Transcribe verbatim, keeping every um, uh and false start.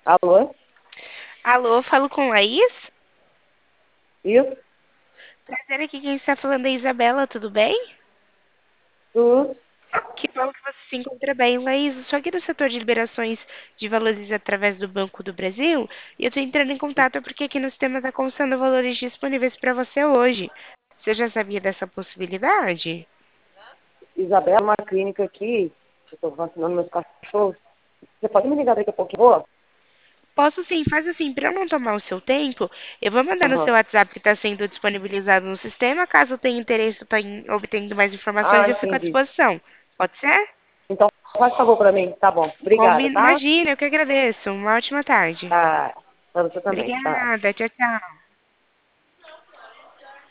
Alô? Alô, falo com Laís? Isso? Prazer aqui, quem está falando é a Isabela, tudo bem? Tudo? Que bom que você se encontra bem, Laís. Eu sou aqui do setor de liberações de valores através do Banco do Brasil e eu estou entrando em contato porque aqui no sistema está constando valores disponíveis para você hoje. Você já sabia dessa possibilidade? Isabela, uma clínica aqui. Eu estou vacinando meus cachorros. Você pode me ligar daqui a pouco? Boa? Posso sim, faz assim, para eu não tomar o seu tempo, eu vou mandar no seu Aham. WhatsApp que está sendo disponibilizado no sistema. Caso tenha interesse tá em obtendo mais informações, Ah, eu fico à entendi. disposição. Pode ser? Então, faz favor para mim. Tá bom. Obrigada, Combina, tá? imagina, eu que agradeço. Uma ótima tarde. Tá. Para você também, tá? Obrigada, tchau, tchau.